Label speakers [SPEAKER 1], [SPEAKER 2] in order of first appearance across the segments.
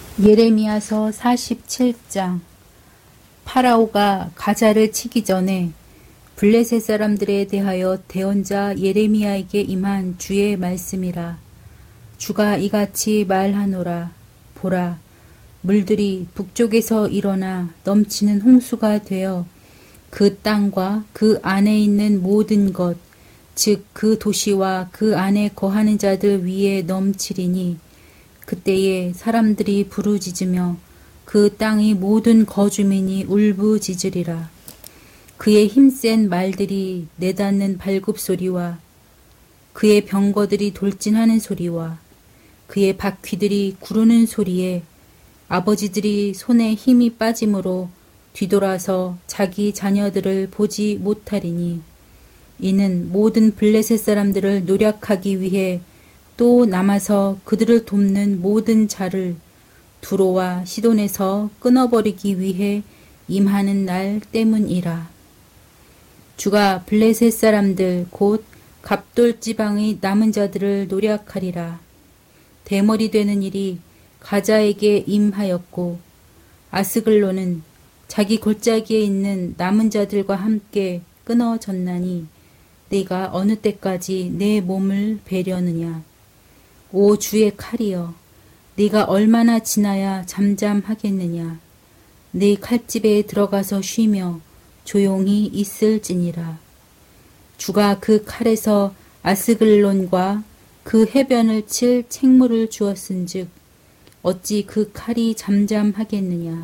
[SPEAKER 1] 예레미야서 47장. 파라오가 가자를 치기 전에 블레셋 사람들에 대하여 대언자 예레미야에게 임한 주의 말씀이라. 주가 이같이 말하노라. 보라, 물들이 북쪽에서 일어나 넘치는 홍수가 되어 그 땅과 그 안에 있는 모든 것, 즉 그 도시와 그 안에 거하는 자들 위에 넘치리니 그때에 사람들이 부르짖으며 그 땅의 모든 거주민이 울부짖으리라. 그의 힘센 말들이 내닫는 발굽소리와 그의 병거들이 돌진하는 소리와 그의 바퀴들이 구르는 소리에 아버지들이 손에 힘이 빠짐으로 뒤돌아서 자기 자녀들을 보지 못하리니 이는 모든 블레셋 사람들을 노력하기 위해 또 남아서 그들을 돕는 모든 자를 두로와 시돈에서 끊어버리기 위해 임하는 날 때문이라. 주가 블레셋 사람들 곧 갑돌 지방의 남은 자들을 노력하리라. 대머리 되는 일이 가자에게 임하였고 아스글론은 자기 골짜기에 있는 남은 자들과 함께 끊어졌나니 네가 어느 때까지 내 몸을 베려느냐. 오 주의 칼이여, 네가 얼마나 지나야 잠잠하겠느냐. 네 칼집에 들어가서 쉬며 조용히 있을지니라. 주가 그 칼에서 아스글론과 그 해변을 칠 책무를 주었은즉 어찌 그 칼이 잠잠하겠느냐.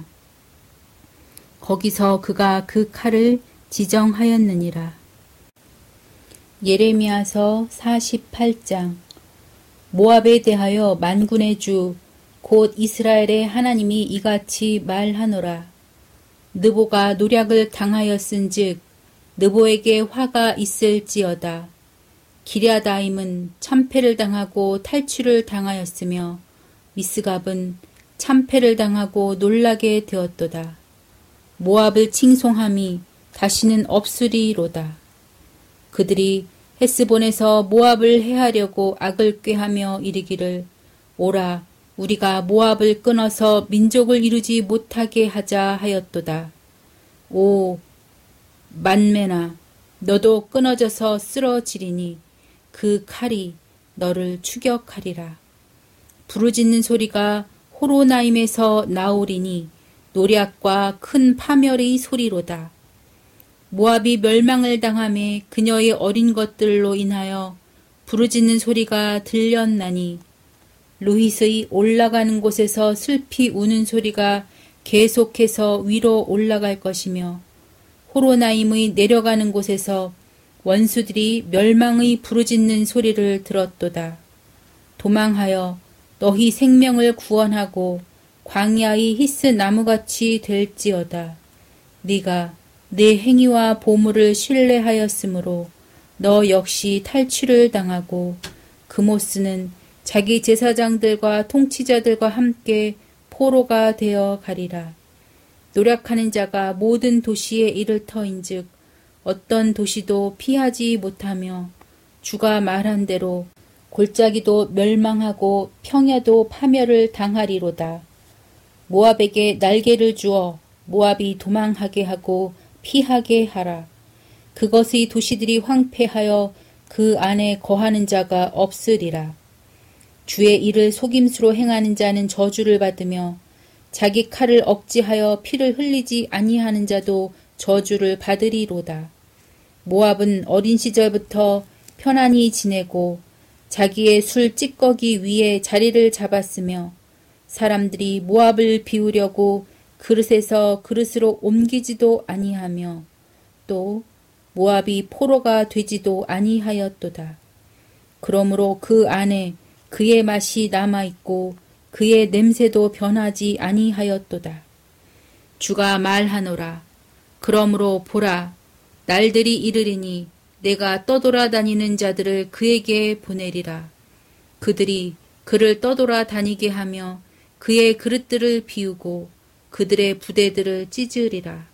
[SPEAKER 1] 거기서 그가 그 칼을 지정하였느니라. 예레미야서 48장. 모압에 대하여 만군의 주 곧 이스라엘의 하나님이 이같이 말하노라. 느보가 노략을 당하였은즉 느보에게 화가 있을지어다. 기랴다임은 참패를 당하고 탈취를 당하였으며 미스갑은 참패를 당하고 놀라게 되었도다. 모압을 칭송함이 다시는 없으리로다. 그들이 헤스본에서 모압을 해하려고 악을 꾀하며 이르기를 오라 우리가 모압을 끊어서 민족을 이루지 못하게 하자 하였도다. 오 만메나 너도 끊어져서 쓰러지리니 그 칼이 너를 추격하리라. 부르짖는 소리가 호로나임에서 나오리니 노략과 큰 파멸의 소리로다. 모압이 멸망을 당함에 그녀의 어린 것들로 인하여 부르짖는 소리가 들렸나니 루hit의 올라가는 곳에서 슬피 우는 소리가 계속해서 위로 올라갈 것이며 호로나임의 내려가는 곳에서 원수들이 멸망의 부르짖는 소리를 들었도다. 도망하여 너희 생명을 구원하고 광야의 히스 나무같이 될지어다. 네가 내 행위와 보물을 신뢰하였으므로 너 역시 탈취를 당하고 그모스는 자기 제사장들과 통치자들과 함께 포로가 되어 가리라. 노력하는 자가 모든 도시에 이를 터인즉 어떤 도시도 피하지 못하며 주가 말한 대로 골짜기도 멸망하고 평야도 파멸을 당하리로다. 모압에게 날개를 주어 모압이 도망하게 하고 피하게 하라. 그것의 도시들이 황폐하여 그 안에 거하는 자가 없으리라. 주의 일을 속임수로 행하는 자는 저주를 받으며 자기 칼을 억지하여 피를 흘리지 아니하는 자도 저주를 받으리로다. 모압은 어린 시절부터 편안히 지내고 자기의 술 찌꺼기 위에 자리를 잡았으며 사람들이 모압을 비우려고 그릇에서 그릇으로 옮기지도 아니하며 또 모압이 포로가 되지도 아니하였도다. 그러므로 그 안에 그의 맛이 남아있고 그의 냄새도 변하지 아니하였도다. 주가 말하노라. 그러므로 보라, 날들이 이르리니 내가 떠돌아다니는 자들을 그에게 보내리라. 그들이 그를 떠돌아다니게 하며 그의 그릇들을 비우고 그들의 부대들을 찢으리라.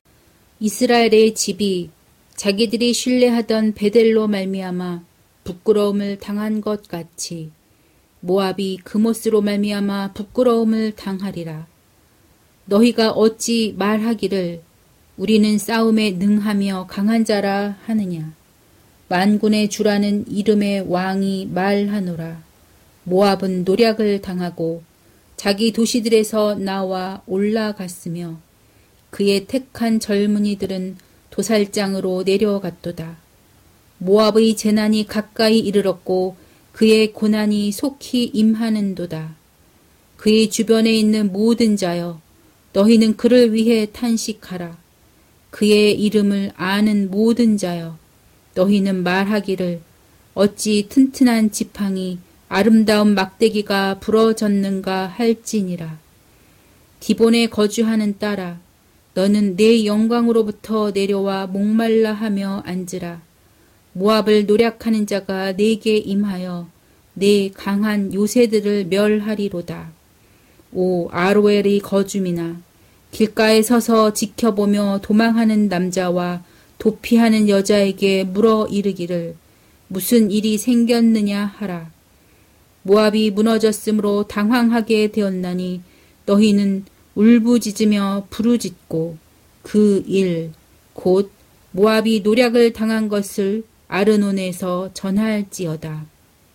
[SPEAKER 1] 이스라엘의 집이 자기들이 신뢰하던 베델로 말미암아 부끄러움을 당한 것 같이 모압이 그못으로 말미암아 부끄러움을 당하리라. 너희가 어찌 말하기를 우리는 싸움에 능하며 강한 자라 하느냐. 만군의 주라는 이름의 왕이 말하노라. 모압은 노략을 당하고 자기 도시들에서 나와 올라갔으며 그의 택한 젊은이들은 도살장으로 내려갔도다. 모압의 재난이 가까이 이르렀고 그의 고난이 속히 임하는도다. 그의 주변에 있는 모든 자여, 너희는 그를 위해 탄식하라. 그의 이름을 아는 모든 자여, 너희는 말하기를 어찌 튼튼한 지팡이 아름다운 막대기가 부러졌는가 할지니라. 디본에 거주하는 딸아, 너는 내 영광으로부터 내려와 목말라 하며 앉으라. 모압을 노략하는 자가 내게 임하여 내 강한 요새들을 멸하리로다. 오 아로엘의 거주민아, 길가에 서서 지켜보며 도망하는 남자와 도피하는 여자에게 물어 이르기를 무슨 일이 생겼느냐 하라. 모압이 무너졌으므로 당황하게 되었나니 너희는 울부짖으며 부르짖고 그 일 곧 모압이 노략을 당한 것을 아르논에서 전할지어다.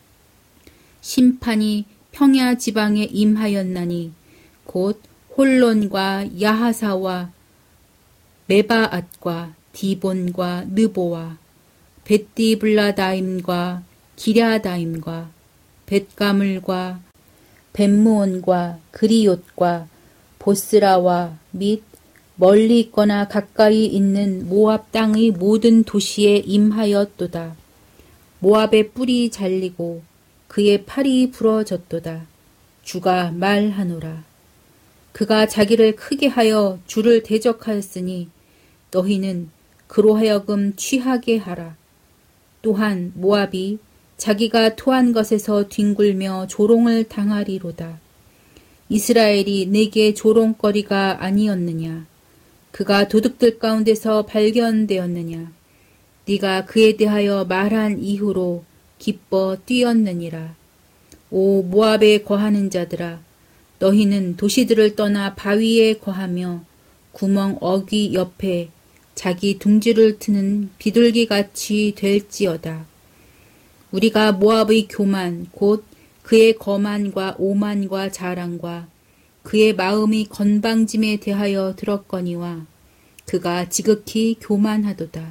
[SPEAKER 1] 심판이 평야 지방에 임하였나니 곧 홀론과 야하사와 메바앗과 디본과 느보와 벳디블라다임과 기랴다임과 벳가물과 벳무온과 그리옷과 보스라와 및 멀리 있거나 가까이 있는 모압 땅의 모든 도시에 임하였도다. 모압의 뿔이 잘리고 그의 팔이 부러졌도다. 주가 말하노라. 그가 자기를 크게 하여 주를 대적하였으니 너희는 그로 하여금 취하게 하라. 또한 모압이 자기가 토한 것에서 뒹굴며 조롱을 당하리로다. 이스라엘이 내게 조롱거리가 아니었느냐. 그가 도둑들 가운데서 발견되었느냐. 네가 그에 대하여 말한 이후로 기뻐 뛰었느니라. 오 모압에 거하는 자들아, 너희는 도시들을 떠나 바위에 거하며 구멍 어귀 옆에 자기 둥지를 트는 비둘기같이 될지어다. 우리가 모압의 교만 곧 그의 거만과 오만과 자랑과 그의 마음이 건방짐에 대하여 들었거니와 그가 지극히 교만하도다.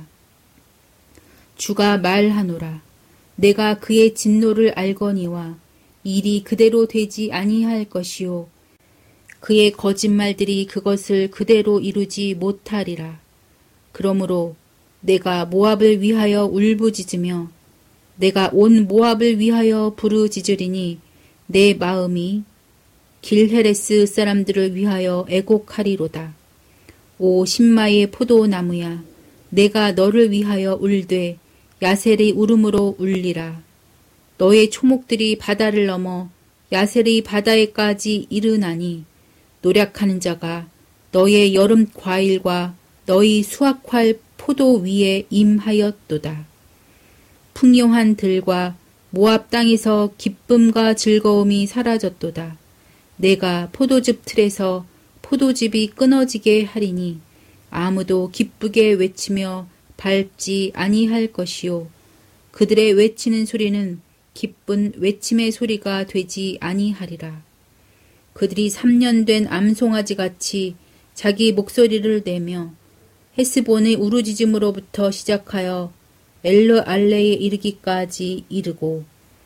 [SPEAKER 1] 주가 말하노라. 내가 그의 진노를 알거니와 일이 그대로 되지 아니할 것이요 그의 거짓말들이 그것을 그대로 이루지 못하리라. 그러므로 내가 모압을 위하여 울부짖으며 내가 온 모압을 위하여 부르짖으리니 내 마음이 길헤레스 사람들을 위하여 애곡하리로다. 오 신마의 포도나무야, 내가 너를 위하여 울되 야셀의 울음으로 울리라. 너의 초목들이 바다를 넘어 야셀의 바다에까지 이르나니 노략하는 자가 너의 여름 과일과 너희 수확할 포도 위에 임하였도다. 풍요한 들과 모압 땅에서 기쁨과 즐거움이 사라졌도다. 내가 포도즙 틀에서 포도즙이 끊어지게 하리니 아무도 기쁘게 외치며 밟지 아니할 것이요 그들의 외치는 소리는 기쁜 외침의 소리가 되지 아니하리라. 그들이 3년 된 암송아지같이 자기 목소리를 내며 헤스본의 우르짖음으로부터 시작하여 엘르알레에 이르기까지 이르고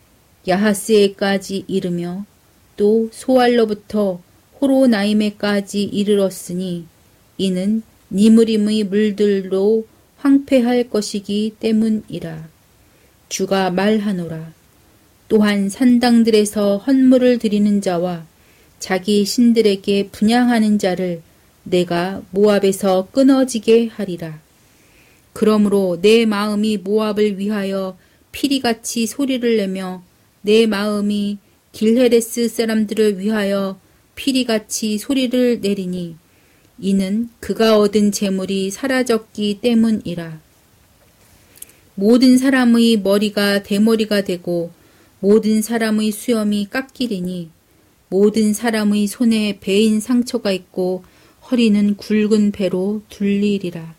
[SPEAKER 1] 야하스에까지 이르며 또 소알로부터 호로나임에까지 이르렀으니 이는 니므림의 물들로 황폐할 것이기 때문이라. 주가 말하노라. 또한 산당들에서 헌물을 드리는 자와 자기 신들에게 분향하는 자를 내가 모압에서 끊어지게 하리라. 그러므로 내 마음이 모압을 위하여 피리같이 소리를 내며 내 마음이 길헤레스 사람들을 위하여 피리같이 소리를 내리니 이는 그가 얻은 재물이 사라졌기 때문이라. 모든 사람의 머리가 대머리가 되고 모든 사람의 수염이 깎이리니 모든 사람의 손에 베인 상처가 있고 허리는 굵은 배로 둘리리라.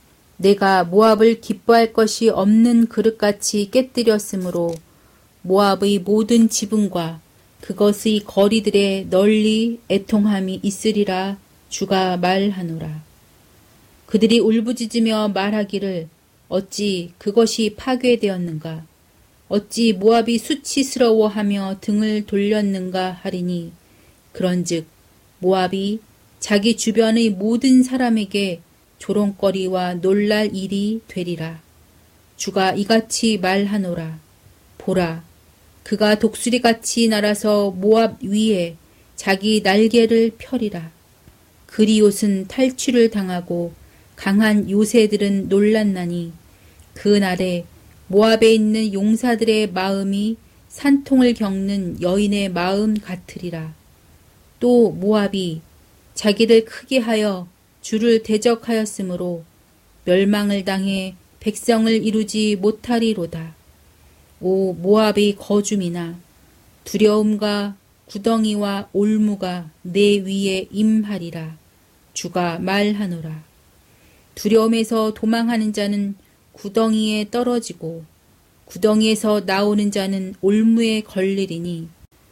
[SPEAKER 1] 내가 모압을 기뻐할 것이 없는 그릇같이 깨뜨렸으므로 모압의 모든 지붕과 그것의 거리들에 널리 애통함이 있으리라. 주가 말하노라. 그들이 울부짖으며 말하기를 어찌 그것이 파괴되었는가? 어찌 모압이 수치스러워하며 등을 돌렸는가 하리니 그런즉 모압이 자기 주변의 모든 사람에게 조롱거리와 놀랄 일이 되리라. 주가 이같이 말하노라. 보라, 그가 독수리같이 날아서 모압 위에 자기 날개를 펴리라. 그리옷은 탈취를 당하고 강한 요새들은 놀랐나니 그날에 모압에 있는 용사들의 마음이 산통을 겪는 여인의 마음 같으리라. 또 모압이 자기를 크게 하여 주를 대적하였으므로 멸망을 당해 백성을 이루지 못하리로다. 오 모압의 거주민아, 두려움과 구덩이와 올무가 내 위에 임하리라. 주가 말하노라. 두려움에서 도망하는 자는 구덩이에 떨어지고 구덩이에서 나오는 자는 올무에 걸리리니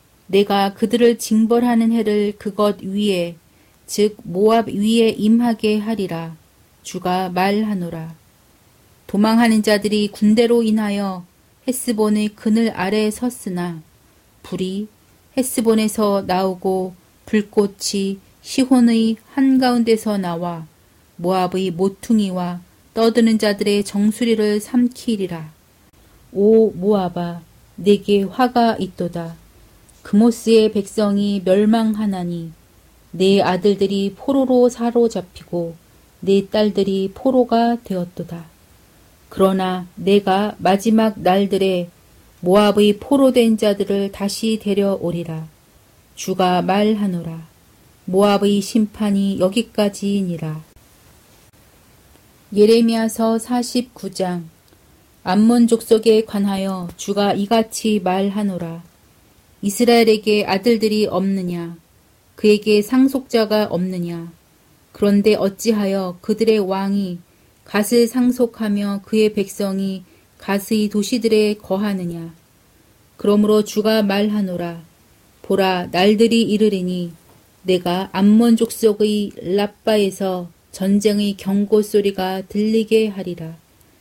[SPEAKER 1] 내가 그들을 징벌하는 해를 그것 위에 즉 모압 위에 임하게 하리라. 주가 말하노라. 도망하는 자들이 군대로 인하여 헤스본의 그늘 아래에 섰으나 불이 헤스본에서 나오고 불꽃이 시혼의 한가운데서 나와 모압의 모퉁이와 떠드는 자들의 정수리를 삼키리라. 오 모압아, 내게 화가 있도다. 그모스의 백성이 멸망하나니 내 아들들이 포로로 사로잡히고 내 딸들이 포로가 되었도다. 그러나 내가 마지막 날들에 모압의 포로된 자들을 다시 데려오리라. 주가 말하노라. 모압의 심판이 여기까지이니라. 예레미야서 49장. 암몬 족속에 관하여 주가 이같이 말하노라. 이스라엘에게 아들들이 없느냐? 그에게 상속자가 없느냐? 그런데 어찌하여 그들의 왕이 갓을 상속하며 그의 백성이 갓의 도시들에 거하느냐? 그러므로 주가 말하노라. 보라, 날들이 이르리니 내가 암몬 족속의 랍바에서 전쟁의 경고 소리가 들리게 하리라.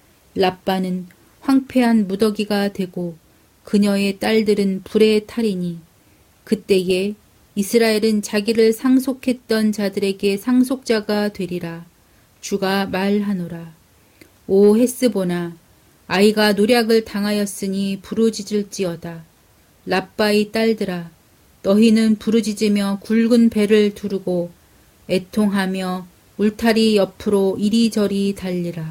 [SPEAKER 1] 랍바는 황폐한 무더기가 되고 그녀의 딸들은 불에 타리니 그때에 이스라엘은 자기를 상속했던 자들에게 상속자가 되리라. 주가 말하노라. 오 헤스보나, 아이가 노략을 당하였으니 부르짖을지어다. 랍바의 딸들아, 너희는 부르짖으며 굵은 배를 두르고 애통하며 울타리 옆으로 이리저리 달리라.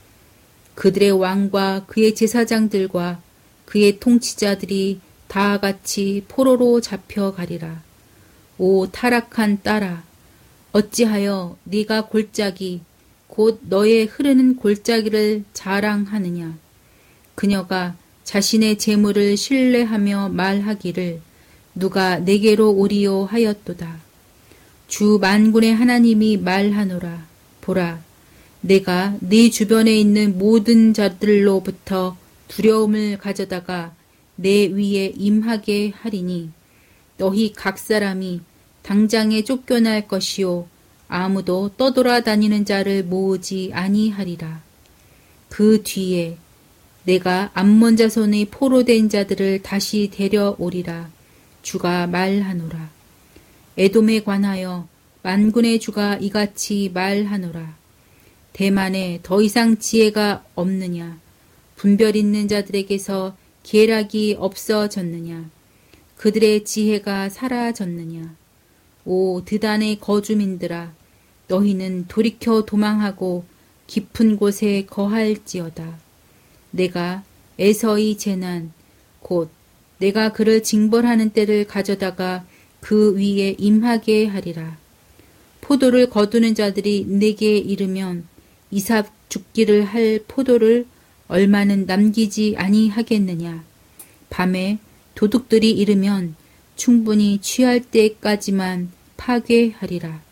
[SPEAKER 1] 그들의 왕과 그의 제사장들과 그의 통치자들이 다 같이 포로로 잡혀가리라. 오 타락한 딸아, 어찌하여 네가 골짜기 곧 너의 흐르는 골짜기를 자랑하느냐? 그녀가 자신의 재물을 신뢰하며 말하기를 누가 내게로 오리요 하였도다. 주 만군의 하나님이 말하노라. 보라, 내가 네 주변에 있는 모든 자들로부터 두려움을 가져다가 내 위에 임하게 하리니 너희 각 사람이 당장에 쫓겨날 것이요 아무도 떠돌아다니는 자를 모으지 아니하리라. 그 뒤에 내가 암몬 자손의 포로된 자들을 다시 데려오리라. 주가 말하노라. 에돔에 관하여 만군의 주가 이같이 말하노라. 대만에 더 이상 지혜가 없느냐? 분별 있는 자들에게서 계략이 없어졌느냐? 그들의 지혜가 사라졌느냐? 오 드단의 거주민들아, 너희는 돌이켜 도망하고 깊은 곳에 거할지어다. 내가 에서의 재난, 곧 내가 그를 징벌하는 때를 가져다가 그 위에 임하게 하리라. 포도를 거두는 자들이 내게 이르면 이삭 죽기를 할 포도를 얼마는 남기지 아니하겠느냐. 밤에 도둑들이 이르면 충분히 취할 때까지만 파괴하리라.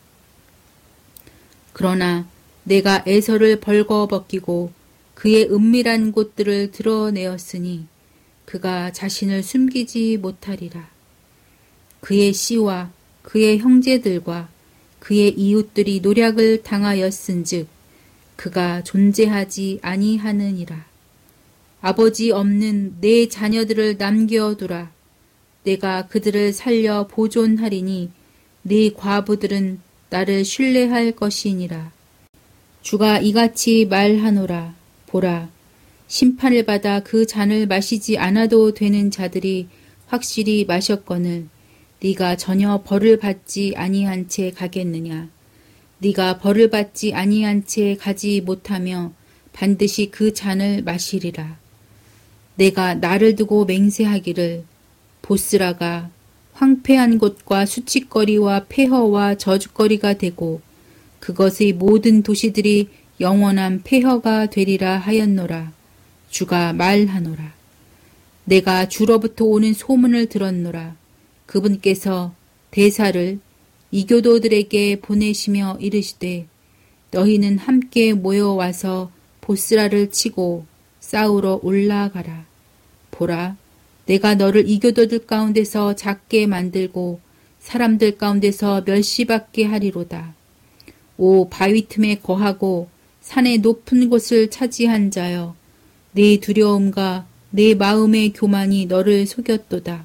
[SPEAKER 1] 그러나 내가 에서를 벌거벗기고 그의 은밀한 곳들을 드러내었으니 그가 자신을 숨기지 못하리라. 그의 씨와 그의 형제들과 그의 이웃들이 노략을 당하였은즉 그가 존재하지 아니하느니라. 아버지 없는 내 자녀들을 남겨두라. 내가 그들을 살려 보존하리니 네 과부들은 나를 신뢰할 것이니라. 주가 이같이 말하노라. 보라, 심판을 받아 그 잔을 마시지 않아도 되는 자들이 확실히 마셨거늘 네가 전혀 벌을 받지 아니한 채 가겠느냐. 네가 벌을 받지 아니한 채 가지 못하며 반드시 그 잔을 마시리라. 내가 나를 두고 맹세하기를 보스라가 황폐한 곳과 수치거리와 폐허와 저주거리가 되고 그것의 모든 도시들이 영원한 폐허가 되리라 하였노라. 주가 말하노라. 내가 주로부터 오는 소문을 들었노라. 그분께서 대사를 이교도들에게 보내시며 이르시되 너희는 함께 모여와서 보스라를 치고 싸우러 올라가라. 보라, 내가 너를 이교도들 가운데서 작게 만들고 사람들 가운데서 멸시받게 하리로다. 오 바위 틈에 거하고 산의 높은 곳을 차지한 자여, 네 두려움과 내 마음의 교만이 너를 속였도다.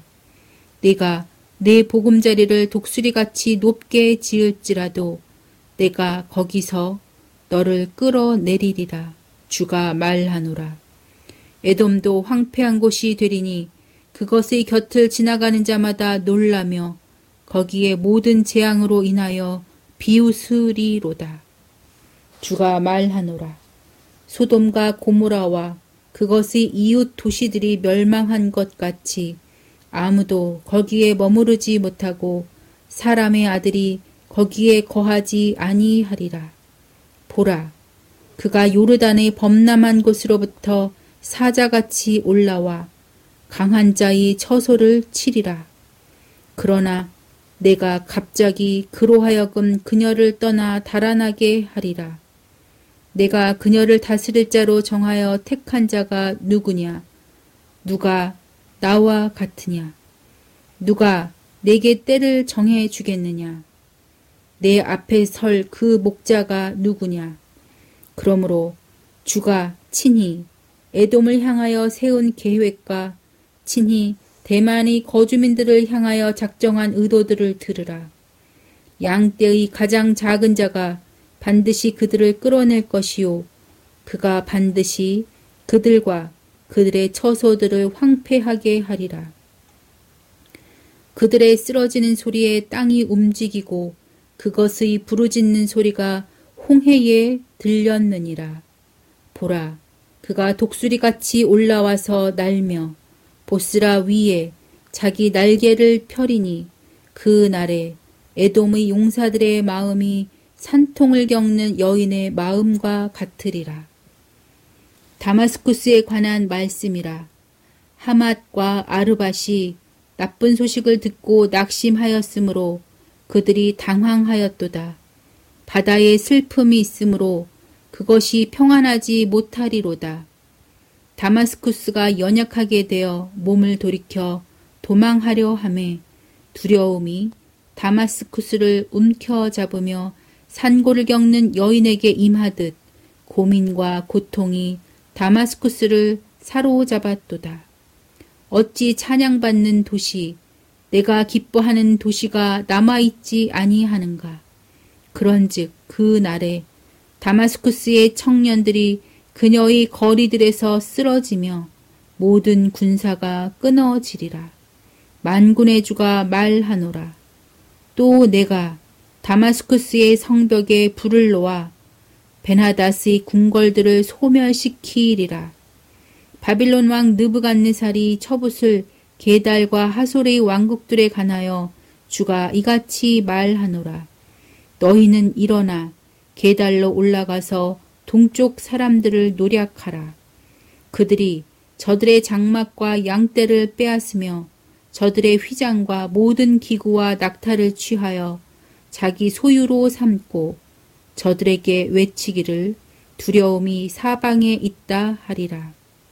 [SPEAKER 1] 내가 내 보금자리를 독수리같이 높게 지을지라도 내가 거기서 너를 끌어내리리라. 주가 말하노라. 에돔도 황폐한 곳이 되리니 그것의 곁을 지나가는 자마다 놀라며 거기에 모든 재앙으로 인하여 비웃으리로다. 주가 말하노라. 소돔과 고모라와 그것의 이웃 도시들이 멸망한 것 같이 아무도 거기에 머무르지 못하고 사람의 아들이 거기에 거하지 아니하리라. 보라, 그가 요르단의 범람한 곳으로부터 사자같이 올라와 강한 자의 처소를 치리라. 그러나 내가 갑자기 그로 하여금 그녀를 떠나 달아나게 하리라. 내가 그녀를 다스릴 자로 정하여 택한 자가 누구냐? 누가 나와 같으냐? 누가 내게 때를 정해 주겠느냐? 내 앞에 설 그 목자가 누구냐? 그러므로 주가 친히 에돔을 향하여 세운 계획과 친히 대만의 거주민들을 향하여 작정한 의도들을 들으라. 양떼의 가장 작은 자가 반드시 그들을 끌어낼 것이요 그가 반드시 그들과 그들의 처소들을 황폐하게 하리라. 그들의 쓰러지는 소리에 땅이 움직이고 그것의 부르짖는 소리가 홍해에 들렸느니라. 보라, 그가 독수리같이 올라와서 날며 보스라 위에 자기 날개를 펴리니 그 날에 에돔의 용사들의 마음이 산통을 겪는 여인의 마음과 같으리라. 다마스쿠스에 관한 말씀이라. 하맛과 아르밧이 나쁜 소식을 듣고 낙심하였으므로 그들이 당황하였도다. 바다에 슬픔이 있으므로 그것이 평안하지 못하리로다. 다마스쿠스가 연약하게 되어 몸을 돌이켜 도망하려 하매 두려움이 다마스쿠스를 움켜잡으며 산고를 겪는 여인에게 임하듯 고민과 고통이 다마스쿠스를 사로잡았도다. 어찌 찬양받는 도시, 내가 기뻐하는 도시가 남아있지 아니하는가. 그런즉 그 날에 다마스쿠스의 청년들이 그녀의 거리들에서 쓰러지며 모든 군사가 끊어지리라. 만군의 주가 말하노라. 또 내가 다마스쿠스의 성벽에 불을 놓아 베나닷의 궁궐들을 소멸시키리라. 바빌론 왕 느부갓네살이 처붓을 게달과 하솔의 왕국들에 관하여 주가 이같이 말하노라. 너희는 일어나 게달로 올라가서 동쪽 사람들을 노략하라. 그들이 저들의 장막과 양떼를 빼앗으며 저들의 휘장과 모든 기구와 낙타를 취하여 자기 소유로 삼고 저들에게 외치기를 두려움이 사방에 있다 하리라.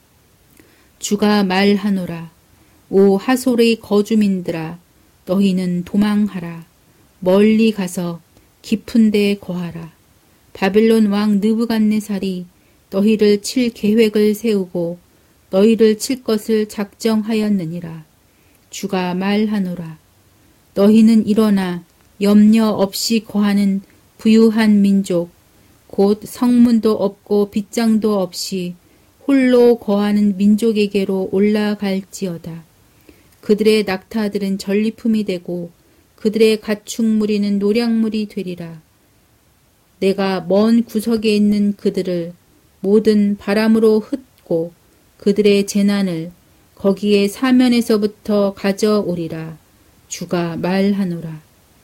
[SPEAKER 1] 주가 말하노라. 오 하솔의 거주민들아, 너희는 도망하라. 멀리 가서 깊은 데 거하라. 바벨론 왕 느부갓네살이 너희를 칠 계획을 세우고 너희를 칠 것을 작정하였느니라. 주가 말하노라. 너희는 일어나 염려 없이 거하는 부유한 민족, 곧 성문도 없고 빗장도 없이 홀로 거하는 민족에게로 올라갈지어다. 그들의 낙타들은 전리품이 되고 그들의 가축무리는 노량물이 되리라. 내가 먼 구석에 있는 그들을 모든 바람으로 흩고 그들의 재난을 거기에 사면에서부터 가져오리라. 주가 말하노라.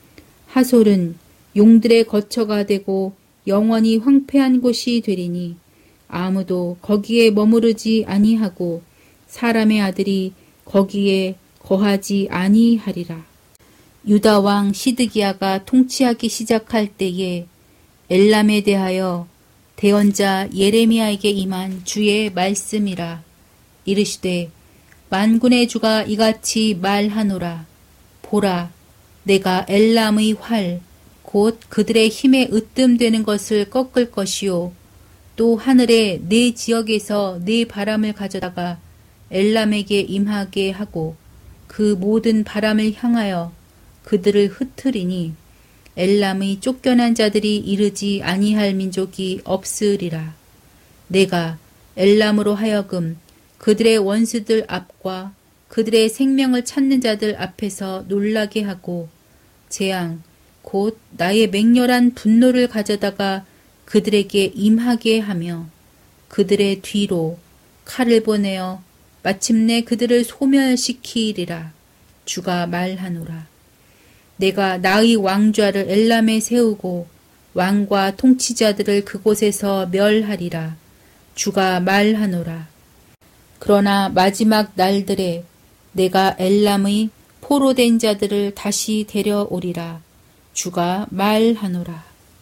[SPEAKER 1] 하솔은 용들의 거처가 되고 영원히 황폐한 곳이 되리니 아무도 거기에 머무르지 아니하고 사람의 아들이 거기에 거하지 아니하리라. 유다 왕 시드기야가 통치하기 시작할 때에 엘람에 대하여 대언자 예레미야에게 임한 주의 말씀이라. 이르시되 만군의 주가 이같이 말하노라. 보라, 내가 엘람의 활 곧 그들의 힘에 으뜸되는 것을 꺾을 것이요 또 하늘의 네 지역에서 네 바람을 가져다가 엘람에게 임하게 하고 그 모든 바람을 향하여 그들을 흩으리니 엘람의 쫓겨난 자들이 이르지 아니할 민족이 없으리라. 내가 엘람으로 하여금 그들의 원수들 앞과 그들의 생명을 찾는 자들 앞에서 놀라게 하고 재앙 곧 나의 맹렬한 분노를 가져다가 그들에게 임하게 하며 그들의 뒤로 칼을 보내어 마침내 그들을 소멸시키리라. 주가 말하노라. 내가 나의 왕좌를 엘람에 세우고 왕과 통치자들을 그곳에서 멸하리라. 주가 말하노라. 그러나 마지막 날들에 내가 엘람의 포로된 자들을 다시 데려오리라. 주가 말하노라.